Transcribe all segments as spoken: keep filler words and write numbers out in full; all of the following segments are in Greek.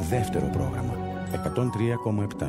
Δεύτερο πρόγραμμα εκατόν τρία κόμμα επτά.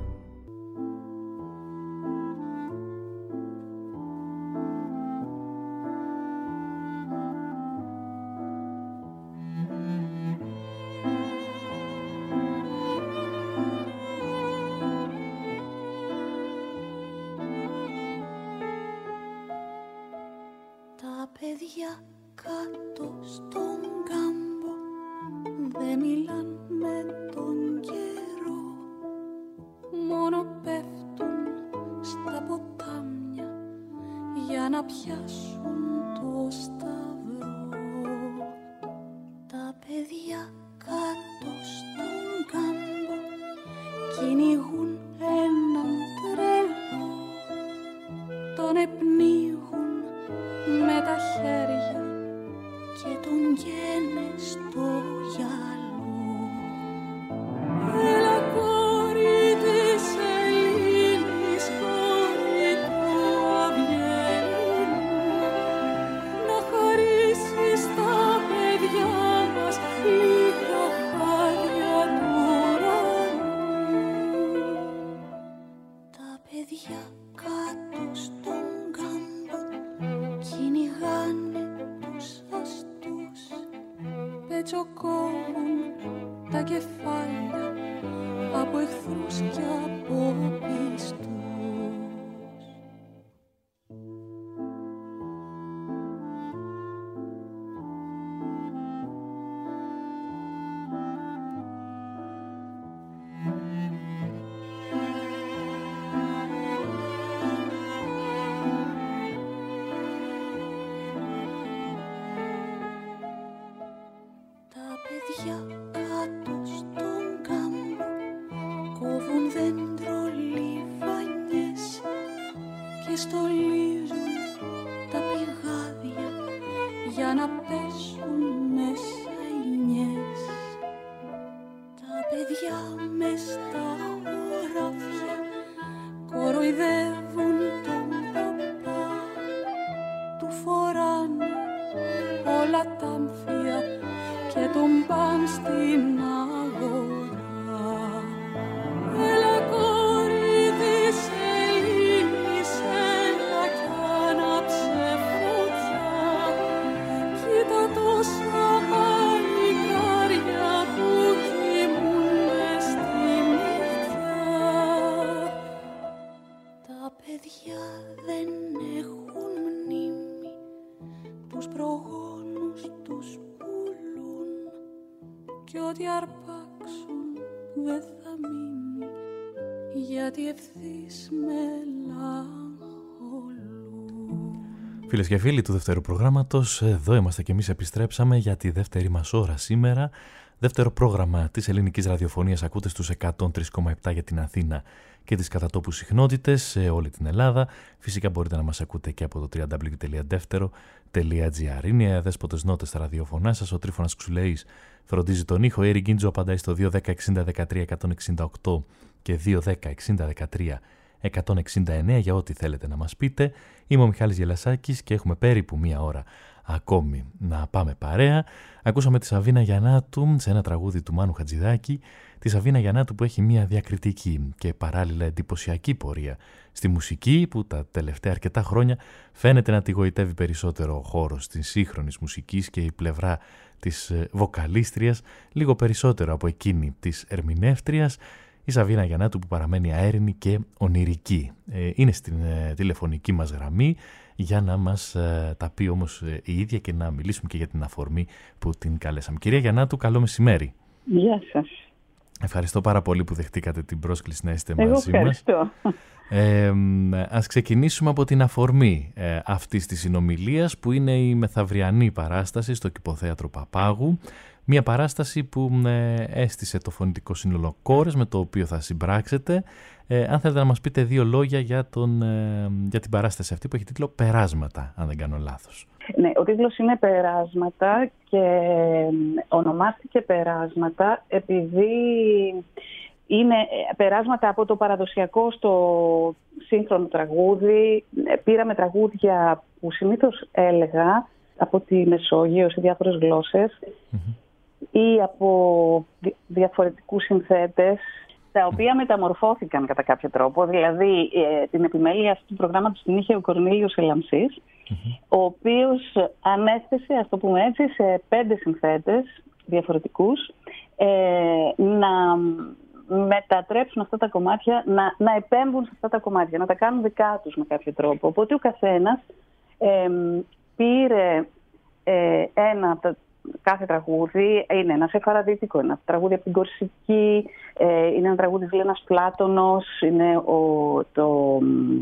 Φίλες και φίλοι του δεύτερου προγράμματος, εδώ είμαστε και εμείς, επιστρέψαμε για τη δεύτερη μας ώρα σήμερα. Δεύτερο πρόγραμμα της ελληνικής ραδιοφωνίας ακούτε στους εκατόν τρία κόμμα επτά για την Αθήνα και τις κατατόπους συχνότητες σε όλη την Ελλάδα. Φυσικά μπορείτε να μας ακούτε και από το double-u double-u double-u τελεία δεύτερο τελεία τζι άρ. Είναι οι αδέσποτες νότες στα ραδιοφωνά σας. Ο Τρίφωνας Ξουλέης φροντίζει τον ήχο. Η Έρη Γκίντζο απαντάει στο δύο δέκα εξήντα δεκατρία εκατόν εξήντα οκτώ και δύο δέκα εξήντα δεκατρία εκατόν εξήντα εννέα για ό,τι θέλετε να μας πείτε. Είμαι ο Μιχάλης Γελασάκης και έχουμε περίπου μία ώρα ακόμη να πάμε παρέα. Ακούσαμε τη Σαβίνα Γιαννάτου σε ένα τραγούδι του Μάνου Χατζηδάκη. Τη Σαβίνα Γιαννάτου που έχει μία διακριτική και παράλληλα εντυπωσιακή πορεία στη μουσική, που τα τελευταία αρκετά χρόνια φαίνεται να τη γοητεύει περισσότερο ο χώρος της σύγχρονης μουσικής και η πλευρά της βοκαλίστριας λίγο περισσότερο από εκείνη της ερμηνεύτριας. Η Σαβίνα Γιαννάτου που παραμένει αέρινη και ονειρική. Είναι στην τηλεφωνική μας γραμμή για να μας τα πει όμως η ίδια και να μιλήσουμε και για την αφορμή που την καλέσαμε. Κυρία Γιαννάτου, καλό μεσημέρι. Γεια σας. Ευχαριστώ πάρα πολύ που δεχτήκατε την πρόσκληση να είστε Εγώ μαζί ευχαριστώ. μας. Ε, ας ξεκινήσουμε από την αφορμή ε, αυτής της συνομιλίας, που είναι η μεθαυριανή παράσταση στο Κηποθέατρο Παπάγου. Μια παράσταση που ε, έστησε το Φωνητικό Σύνολο Κόρες, με το οποίο θα συμπράξετε. Ε, αν θέλετε να μας πείτε δύο λόγια για, τον, ε, για την παράσταση αυτή που έχει τίτλο «Περάσματα», αν δεν κάνω λάθος. Ναι, ο τίτλος είναι «Περάσματα» και ονομάστηκε «Περάσματα» επειδή είναι περάσματα από το παραδοσιακό στο σύγχρονο τραγούδι. Πήραμε τραγούδια που συνήθως έλεγα από τη Μεσόγειο σε διάφορες γλώσσες. Mm-hmm. ή από διαφορετικούς συνθέτες, τα οποία μεταμορφώθηκαν κατά κάποιο τρόπο. Δηλαδή, ε, την επιμέλεια αυτού του προγράμματος την είχε ο Κορνήλιος Ελαμσής, mm-hmm. ο οποίος ανέθεσε, ας το πούμε έτσι, σε πέντε συνθέτες διαφορετικούς ε, να μετατρέψουν αυτά τα κομμάτια, να, να επέμβουν σε αυτά τα κομμάτια, να τα κάνουν δικά τους με κάποιο τρόπο. Οπότε ο καθένας ε, πήρε ε, ένα από τα κάθε τραγούδι, είναι ένα σεφαραδίτικο, ένα τραγούδι από την Κορσική, ε, είναι ένα τραγούδι της Λένας Πλάτωνος, είναι ο, το,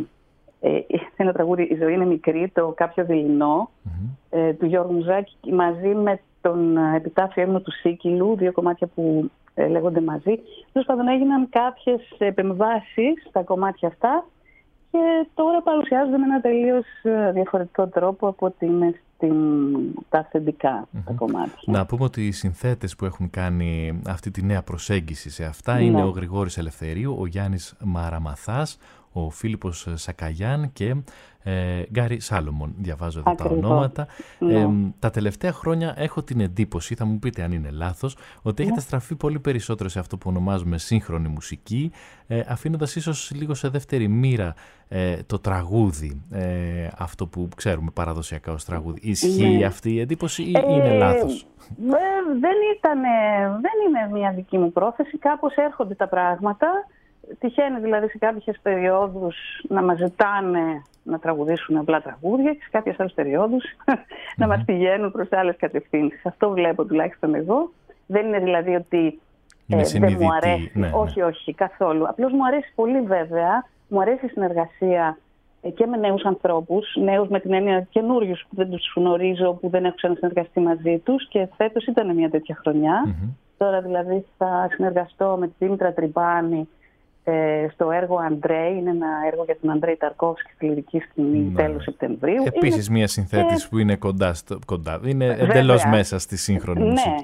ε, ένα τραγούδι «Η ζωή είναι μικρή», το «Κάποιο δειλινό», mm-hmm. ε, του Γιώργου Μουζάκη, μαζί με τον επιτάφιο έμνο του Σίκυλου, δύο κομμάτια που ε, λέγονται μαζί. Τέλος πάντων, έγιναν κάποιες επεμβάσεις στα κομμάτια αυτά και τώρα παρουσιάζονται με ένα τελείως διαφορετικό τρόπο από ότι είναι στην, τα αυθεντικά mm-hmm. τα κομμάτια. Να πούμε ότι οι συνθέτες που έχουν κάνει αυτή τη νέα προσέγγιση σε αυτά ναι. είναι ο Γρηγόρης Ελευθερίου, ο Γιάννης Μαραμαθάς, ο Φίλιππος Σακαγιάν και ε, Γκάρι Σάλομον. Διαβάζω εδώ Ακριβώς. τα ονόματα. Ναι. Ε, τα τελευταία χρόνια έχω την εντύπωση, θα μου πείτε αν είναι λάθος, ότι έχετε ναι. στραφεί πολύ περισσότερο σε αυτό που ονομάζουμε σύγχρονη μουσική, ε, αφήνοντας ίσως λίγο σε δεύτερη μοίρα ε, το τραγούδι, ε, αυτό που ξέρουμε παραδοσιακά ως τραγούδι. Ισχύει ναι. αυτή η εντύπωση ή ε, είναι λάθος? Ε, δεν, ήταν, δεν είναι μια δική μου πρόθεση, κάπως έρχονται τα πράγματα. Τυχαίνει δηλαδή σε κάποιες περιόδους να μας ζητάνε να τραγουδήσουν απλά τραγούδια και σε κάποιες άλλες περιόδους mm-hmm. να μας πηγαίνουν προς άλλες κατευθύνσεις. Αυτό βλέπω τουλάχιστον εγώ. Δεν είναι δηλαδή ότι ε, δεν μου αρέσει. Ναι, όχι, ναι. όχι, καθόλου. Απλώς μου αρέσει πολύ βέβαια. Μου αρέσει η συνεργασία ε, και με νέους ανθρώπους, νέους με την έννοια καινούριους που δεν τους γνωρίζω, που δεν έχω ξανασυνεργαστεί μαζί τους, και φέτος ήταν μια τέτοια χρονιά. Mm-hmm. Τώρα δηλαδή θα συνεργαστώ με τη Δήμητρα Τριμπάνη στο έργο Αντρέ, είναι ένα έργο για τον Αντρέη Ταρκόφσκι στη λυρική σκηνή ναι. τέλος Σεπτεμβρίου. Επίσης είναι... μια συνθέτηση και... που είναι κοντά, στο... κοντά. είναι εντελώς μέσα στη σύγχρονη ναι. μουσική.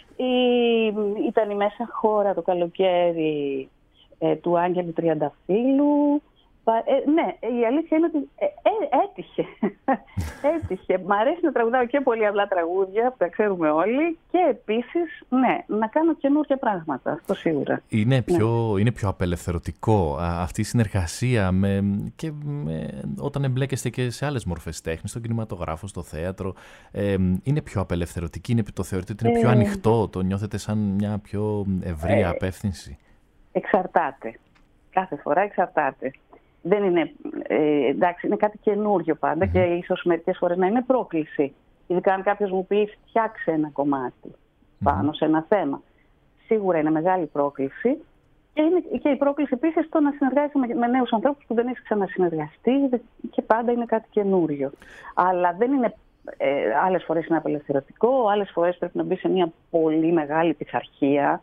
Η... Ήταν η μέσα χώρα το καλοκαίρι ε, του Άγγελου Τριανταφύλου. Ε, ναι, η αλήθεια είναι ότι ε, ε, έτυχε. έτυχε. Μ' αρέσει να τραγουδάω και πολύ απλά τραγούδια που τα ξέρουμε όλοι, και επίσης ναι, να κάνω καινούργια πράγματα. Αυτό σίγουρα. Είναι πιο, ναι. είναι πιο απελευθερωτικό α, αυτή η συνεργασία με, και με, όταν εμπλέκεστε και σε άλλες μορφές τέχνης, στον κινηματογράφο, στο θέατρο. Ε, είναι πιο απελευθερωτική, είναι, το θεωρείτε ότι είναι πιο ε, ανοιχτό, το νιώθετε σαν μια πιο ευρεία ε, απεύθυνση? Εξαρτάται. Κάθε φορά εξαρτάται. Δεν είναι, ε, εντάξει, είναι κάτι καινούριο πάντα mm-hmm. και ίσως μερικές φορές να είναι πρόκληση. Ειδικά αν κάποιος μου πει φτιάξε ένα κομμάτι mm-hmm. πάνω σε ένα θέμα. Σίγουρα είναι μεγάλη πρόκληση, και, είναι, και η πρόκληση επίσης το να συνεργάζεσαι με, με νέους ανθρώπους που δεν έχεις ξανασυνεργαστεί, και πάντα είναι κάτι καινούριο. Αλλά δεν είναι, ε, άλλες φορές είναι απελευθερωτικό, άλλες φορές πρέπει να μπει σε μια πολύ μεγάλη πειθαρχία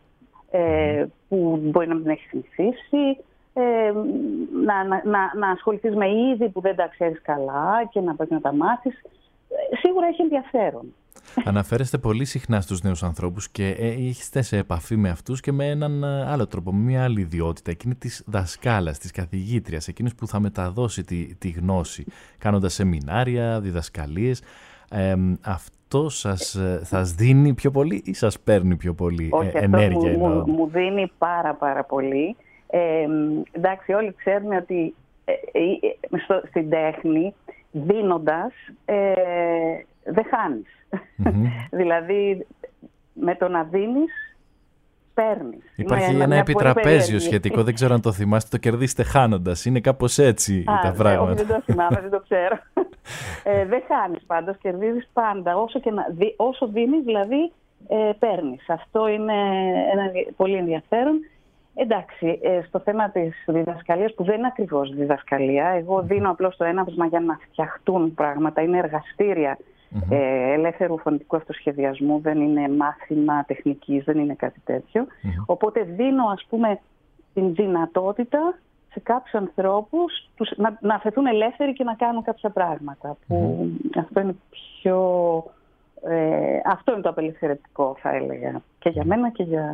ε, που μπορεί να μην έχει συνηθίσει. Ε, να, να, να, να ασχοληθείς με είδη που δεν τα ξέρεις καλά και να πρέπει να τα μάθεις. Ε, σίγουρα έχει ενδιαφέρον. Αναφέρεστε πολύ συχνά στους νέους ανθρώπους και ε, είστε σε επαφή με αυτούς και με έναν άλλο τρόπο, με μια άλλη ιδιότητα, εκείνη της δασκάλας, της καθηγήτριας, εκείνης που θα μεταδώσει τη, τη γνώση, κάνοντας σεμινάρια, διδασκαλίες. Ε, αυτό σας, σας δίνει πιο πολύ ή σας παίρνει πιο πολύ? Όχι, ε, ενέργεια? Μου, μου, μου δίνει πάρα πάρα πολύ. Ε, εντάξει, όλοι ξέρουμε ότι ε, ε, στο, στην τέχνη, δίνοντας, ε, δεν χάνεις. Mm-hmm. Δηλαδή, με το να δίνεις, παίρνεις. Υπάρχει ένα, ένα επιτραπέζιο σχετικό, δεν ξέρω αν το θυμάστε, το κερδίστε χάνοντας. Είναι κάπως έτσι Α, τα πράγματα. Όχι, δεν το θυμάμαι, δεν το ξέρω. ε, δεν χάνεις πάντως, κερδίζεις πάντα. Όσο, και να, δι, όσο δίνεις, δηλαδή, ε, παίρνεις. Αυτό είναι ένα πολύ ενδιαφέρον. Εντάξει, στο θέμα της διδασκαλίας, που δεν είναι ακριβώς διδασκαλία, εγώ δίνω απλώς το έναυσμα για να φτιαχτούν πράγματα. Είναι εργαστήρια mm-hmm. ε, ελεύθερου φωνητικού αυτοσχεδιασμού, δεν είναι μάθημα τεχνικής, δεν είναι κάτι τέτοιο. Mm-hmm. Οπότε δίνω, ας πούμε, την δυνατότητα σε κάποιους ανθρώπους τους, να, να αφαιθούν ελεύθεροι και να κάνουν κάποια πράγματα. Που mm-hmm. αυτό είναι πιο... Ε, αυτό είναι το απελευθερωτικό, θα έλεγα. Και για μένα και για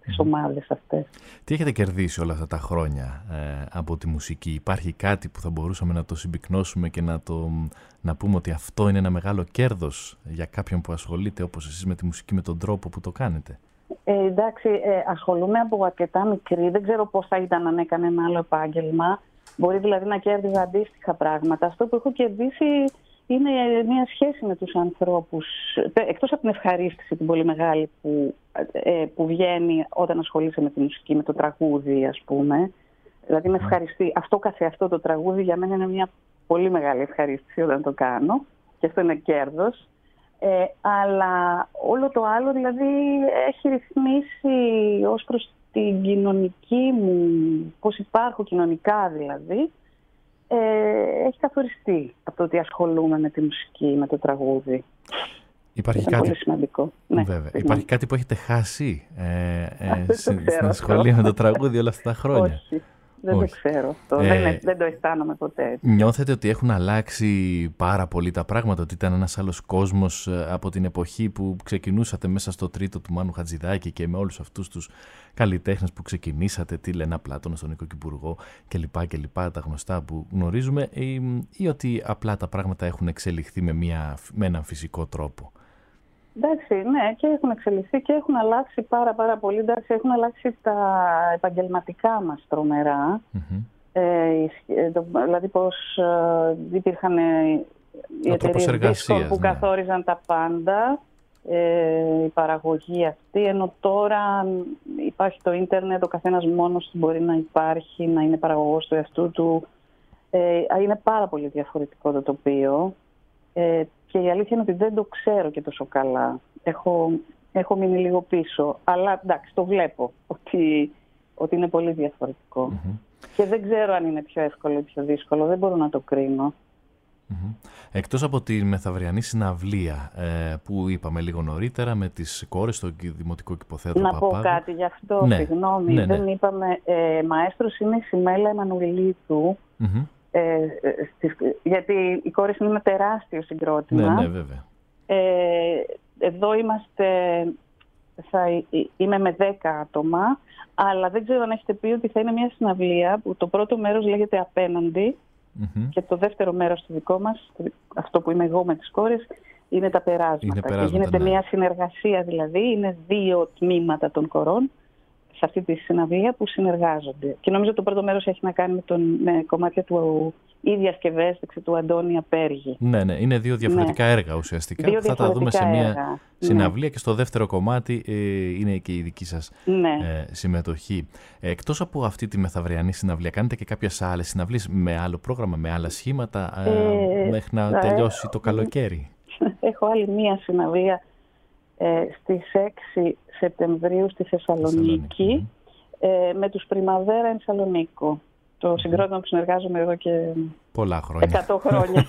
τις ομάδες αυτές. Τι έχετε κερδίσει όλα αυτά τα χρόνια ε, από τη μουσική? Υπάρχει κάτι που θα μπορούσαμε να το συμπυκνώσουμε και να, το, να πούμε ότι αυτό είναι ένα μεγάλο κέρδος για κάποιον που ασχολείται όπως εσείς με τη μουσική, με τον τρόπο που το κάνετε? Ε, εντάξει, ε, ασχολούμαι από αρκετά μικρή. Δεν ξέρω πώς θα ήταν αν έκανε ένα άλλο επάγγελμα. Μπορεί δηλαδή να κέρδιζα αντίστοιχα πράγματα. Αυτό που έχω κερδίσει είναι μια σχέση με τους ανθρώπους. Εκτός από την ευχαρίστηση την πολύ μεγάλη που, ε, που βγαίνει όταν ασχολείσαι με τη μουσική, με το τραγούδι, ας πούμε. Δηλαδή με ευχαριστεί. Αυτό καθεαυτό το τραγούδι για μένα είναι μια πολύ μεγάλη ευχαρίστηση όταν το κάνω. Και αυτό είναι κέρδος. Ε, αλλά όλο το άλλο δηλαδή έχει ρυθμίσει ως προς την κοινωνική μου, πώς υπάρχω κοινωνικά δηλαδή, ε, έχει καθοριστεί από το ότι ασχολούμαι με τη μουσική, με το τραγούδι. Υπάρχει είναι κάτι... πολύ σημαντικό. Ναι, Βέβαια. Υπάρχει κάτι που έχετε χάσει ε, ε, το στην, ξέρω, στην ασχολία με το τραγούδι όλα αυτά τα χρόνια? Όχι. Δεν Όχι. το ξέρω αυτό. Ε, δεν, δεν το αισθάνομαι ποτέ. Νιώθετε ότι έχουν αλλάξει πάρα πολύ τα πράγματα, ότι ήταν ένας άλλος κόσμος από την εποχή που ξεκινούσατε μέσα στο τρίτο του Μάνου Χατζηδάκη και με όλους αυτούς τους καλλιτέχνες που ξεκινήσατε, τη Λένα Πλάτωνα, στον Νίκο Κυπουργό κλπ. κλπ. Τα γνωστά που γνωρίζουμε, ή, ή ότι απλά τα πράγματα έχουν εξελιχθεί με, μια, με έναν φυσικό τρόπο? Εντάξει, ναι, και έχουν εξελιχθεί και έχουν αλλάξει πάρα πάρα πολύ. Εντάξει, έχουν αλλάξει τα επαγγελματικά μας τρομερά. Mm-hmm. Ε, δηλαδή πώς ε, υπήρχαν οι εταιρείες δίσκων που ναι. καθόριζαν τα πάντα, ε, η παραγωγή αυτή, ενώ τώρα υπάρχει το ίντερνετ, ο καθένας μόνος του μπορεί να υπάρχει, να είναι παραγωγός του εαυτού του. Ε, είναι πάρα πολύ διαφορετικό το τοπίο. Ε, Και η αλήθεια είναι ότι δεν το ξέρω και τόσο καλά. Έχω, έχω μείνει λίγο πίσω. Αλλά εντάξει, το βλέπω ότι, ότι είναι πολύ διαφορετικό. Mm-hmm. Και δεν ξέρω αν είναι πιο εύκολο ή πιο δύσκολο. Δεν μπορώ να το κρίνω. Mm-hmm. Εκτός από τη μεθαυριανή συναυλία ε, που είπαμε λίγο νωρίτερα με τις κόρες στο Δημοτικό Κηποθέατρο να Παπάγου. Να πω κάτι γι' αυτό, ναι. συγγνώμη. Ναι, ναι. Δεν είπαμε. Ε, μαέστρος είναι η Σιμέλα Εμμανουηλίδου. Mm-hmm. Ε, στις, γιατί οι κόρες είναι ένα τεράστιο συγκρότημα. Ναι, ναι, βέβαια. Ε, εδώ είμαστε, θα, είμαι με δέκα άτομα, αλλά δεν ξέρω αν έχετε πει ότι θα είναι μια συναυλία που το πρώτο μέρος λέγεται Απέναντι mm-hmm. και το δεύτερο μέρος το δικό μας, αυτό που είμαι εγώ με τις κόρες, είναι τα περάσματα. Είναι περάσματα, και γίνεται ναι. μια συνεργασία δηλαδή, είναι δύο τμήματα των κορών σε αυτή τη συναυλία που συνεργάζονται. Και νομίζω το πρώτο μέρος έχει να κάνει με, τον, με κομμάτια του ή διασκευές του Αντώνη Απέργη. Ναι, ναι, είναι δύο διαφορετικά ναι. έργα ουσιαστικά δύο που θα τα δούμε σε μια έργα. συναυλία ναι. και στο δεύτερο κομμάτι ε, είναι και η δική σας ναι. ε, συμμετοχή. Ε, εκτός από αυτή τη μεθαυριανή συναυλία, κάνετε και κάποιες άλλες συναυλίες με άλλο πρόγραμμα, με άλλα σχήματα ε, ε, μέχρι να ε, τελειώσει ε, το καλοκαίρι? Έχω άλλη μία συναυλία ε, στις έξι Σεπτεμβρίου στη Θεσσαλονίκη, Θεσσαλονίκη. Ε, με τους Πριμαβέρα εν Σαλονίκο. Το συγκρότημα που συνεργάζομαι εδώ και πολλά χρόνια. εκατό χρόνια.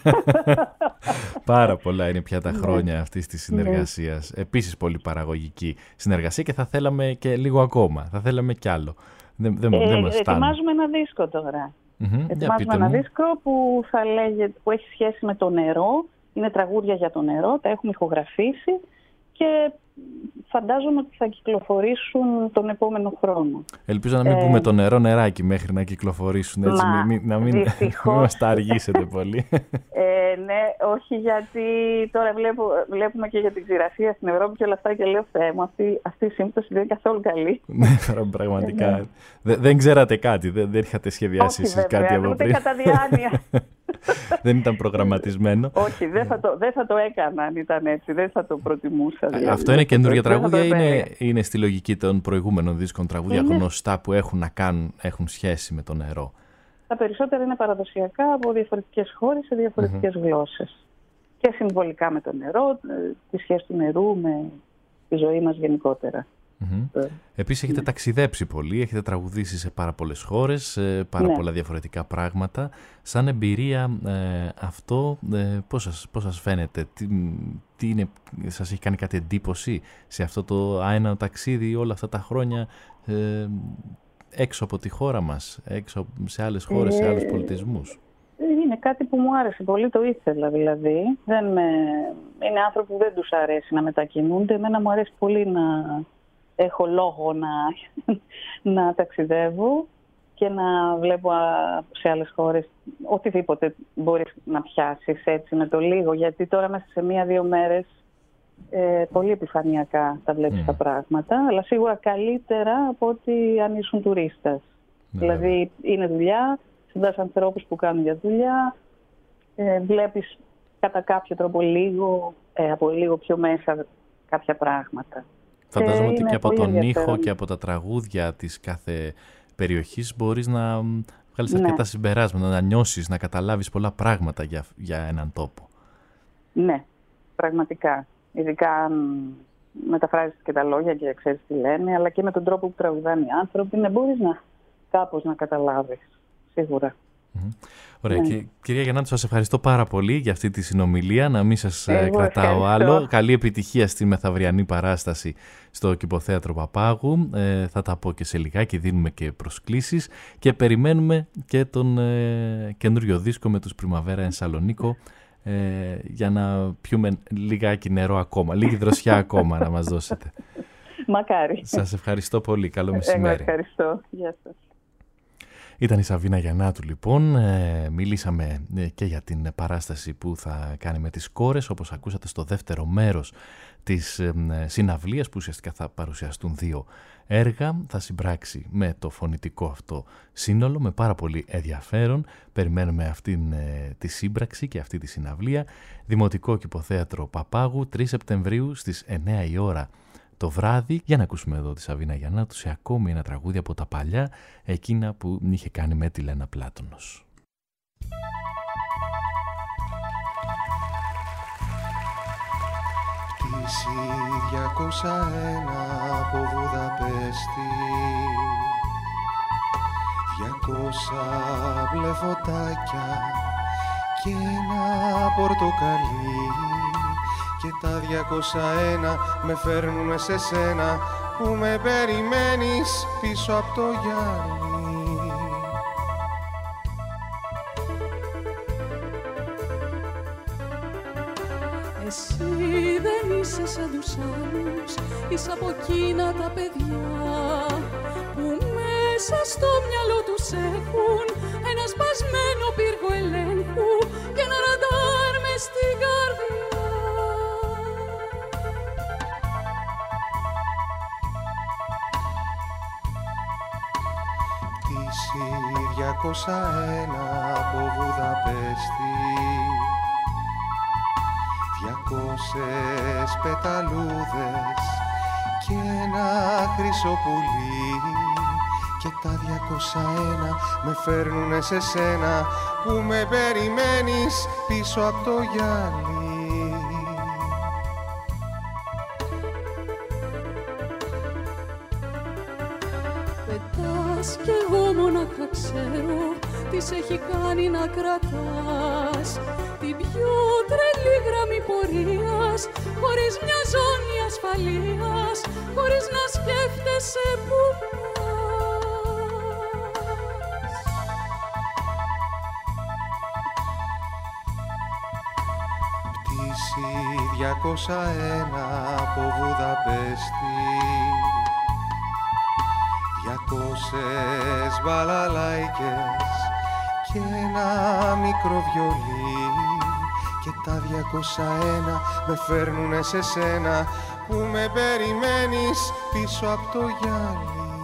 Πάρα πολλά είναι πια τα χρόνια αυτής της συνεργασίας. Ναι. Επίσης πολύ παραγωγική συνεργασία και θα θέλαμε και λίγο ακόμα. Θα θέλαμε κι άλλο. Δεν, δεν, ε, δεν μας φτάνει. Ετοιμάζουμε ένα δίσκο τώρα. Mm-hmm. Ετοιμάζουμε ένα μου. δίσκο που, θα λέγε, που έχει σχέση με το νερό. Είναι τραγούδια για το νερό. Τα έχουμε ηχογραφήσει και φαντάζομαι ότι θα κυκλοφορήσουν τον επόμενο χρόνο. Ελπίζω να μην ε... πούμε το νερό νεράκι μέχρι να κυκλοφορήσουν, έτσι, Μα, μη, να μην μας τα αργήσετε πολύ. Ε, ναι, όχι, γιατί τώρα βλέπω, βλέπουμε και για την ξηρασία στην Ευρώπη και όλα αυτά και λέω Θεέ μου, αυτή, αυτή η σύμπτωση δεν είναι καθόλου καλή. Ναι, πραγματικά. Ε, ναι. Δεν ξέρατε κάτι, δεν, δεν είχατε σχεδιάσει όχι, εσείς βέβαια, κάτι από πριν. κατά διάνοια. Δεν ήταν προγραμματισμένο. Όχι, δεν θα, το, δεν θα το έκανα αν ήταν έτσι, δεν θα το προτιμούσα. Δηλαδή. Αυτό είναι καινούργια τραγούδια ή είναι, είναι στη λογική των προηγούμενων δίσκων τραγούδια είναι... γνωστά που έχουν να κάνουν, έχουν σχέση με το νερό? Τα περισσότερα είναι παραδοσιακά από διαφορετικές χώρες σε διαφορετικές mm-hmm. γλώσσες. Και συμβολικά με το νερό, τη σχέση του νερού με τη ζωή μας γενικότερα. Mm-hmm. Ε, Επίσης έχετε ναι. ταξιδέψει πολύ, έχετε τραγουδήσει σε πάρα πολλές χώρες, σε πάρα ναι. πολλά διαφορετικά πράγματα. Σαν εμπειρία ε, αυτό ε, πώς, σας, πώς σας φαίνεται, τι, τι είναι, σας έχει κάνει κάτι εντύπωση σε αυτό το άεινο ταξίδι όλα αυτά τα χρόνια ε, έξω από τη χώρα μας, έξω σε άλλες χώρες, σε άλλους πολιτισμούς? Είναι κάτι που μου άρεσε πολύ, το ήθελα δηλαδή. Δεν με... Είναι άνθρωποι που δεν τους αρέσει να μετακινούνται. Εμένα μου αρέσει πολύ να, έχω λόγο να, να ταξιδεύω και να βλέπω σε άλλες χώρες οτιδήποτε μπορείς να πιάσεις έτσι με το λίγο, γιατί τώρα μέσα σε μία-δύο μέρες ε, πολύ επιφανειακά τα βλέπεις mm. τα πράγματα, αλλά σίγουρα καλύτερα από ότι αν ήσουν τουρίστας. Mm. Δηλαδή είναι δουλειά, συνδέσεις ανθρώπους που κάνουν για δουλειά, ε, βλέπεις κατά κάποιο τρόπο λίγο, ε, από λίγο πιο μέσα κάποια πράγματα. Φαντάζομαι ε, ότι και από τον ήχο και από τα τραγούδια της κάθε περιοχής μπορείς να βγάλεις αρκετά ναι. συμπεράσματα, να νιώσεις, να καταλάβεις πολλά πράγματα για, για έναν τόπο. Ναι, πραγματικά. Ειδικά αν μεταφράζεις και τα λόγια και ξέρεις τι λένε, αλλά και με τον τρόπο που τραγουδάνε οι άνθρωποι, ναι, μπορείς να, κάπως να καταλάβεις, σίγουρα. Mm-hmm. Ωραία. Ναι. Και, κυρία Γιαννάτου, σας ευχαριστώ πάρα πολύ για αυτή τη συνομιλία. Να μην σας Εγώ κρατάω ευχαριστώ. άλλο. Καλή επιτυχία στη μεθαυριανή παράσταση στο Κηποθέατρο Παπάγου. Ε, θα τα πω και σε λιγάκι, δίνουμε και προσκλήσεις και περιμένουμε και τον ε, καινούριο δίσκο με τους Πριμαβέρα εν Σαλονίκο ε, για να πιούμε λιγάκι νερό ακόμα, λίγη δροσιά ακόμα να μας δώσετε. Μακάρι. Σας ευχαριστώ πολύ. Καλό μεσημέρι. Εγώ ευχαριστώ. Γεια σας. Ήταν η Σαβίνα Γιαννάτου λοιπόν, ε, μιλήσαμε ε, και για την παράσταση που θα κάνει με τις κόρες, όπως ακούσατε στο δεύτερο μέρος της ε, συναυλίας που ουσιαστικά θα παρουσιαστούν δύο έργα, θα συμπράξει με το φωνητικό αυτό σύνολο με πάρα πολύ ενδιαφέρον. Περιμένουμε αυτήν ε, τη σύμπραξη και αυτή τη συναυλία. Δημοτικό Κηποθέατρο Παπάγου, τρεις Σεπτεμβρίου στις εννιά η ώρα το βράδυ, για να ακούσουμε εδώ τη Σαβίνα Γιαννάτου σε ακόμη ένα τραγούδι από τα παλιά, εκείνα που είχε κάνει με τη Λένα Πλάτωνος. Πτήση διακόσια ένα από Βουδαπέστη, διακόσια μπλε φωτάκια και ένα πορτοκαλί, και τα διακόσια ένα με φέρνουνε σε σένα που με περιμένεις πίσω από το γυαλί. Εσύ δεν είσαι σαν τους άλλους, είσαι από εκείνα τα παιδιά που μέσα στο μυαλό τους έχουν ένα σπασμένο πύργο ελέγχου και ένα ραντάρ μες στην καρδιά. διακόσια ένα από Βουδαπέστη, διακόσιες πεταλούδες και ένα χρυσό πουλί, και τα διακόσια ένα με φέρνουνε σε σένα που με περιμένεις πίσω από το γυαλί. Κι εγώ μόναχα ξέρω τι σε έχει κάνει να κρατάς την πιο τρελή γραμμή πορείας, χωρίς μια ζώνη ασφαλείας, χωρίς να σκέφτεσαι που πας. Πτήση διακόσια ένα από Βουδαπέστη, διακόσιες μπαλαλάικες και ένα μικρό βιολί, και τα διακόσια ένα με φέρνουνε σε σένα που με περιμένεις πίσω από το γυαλί.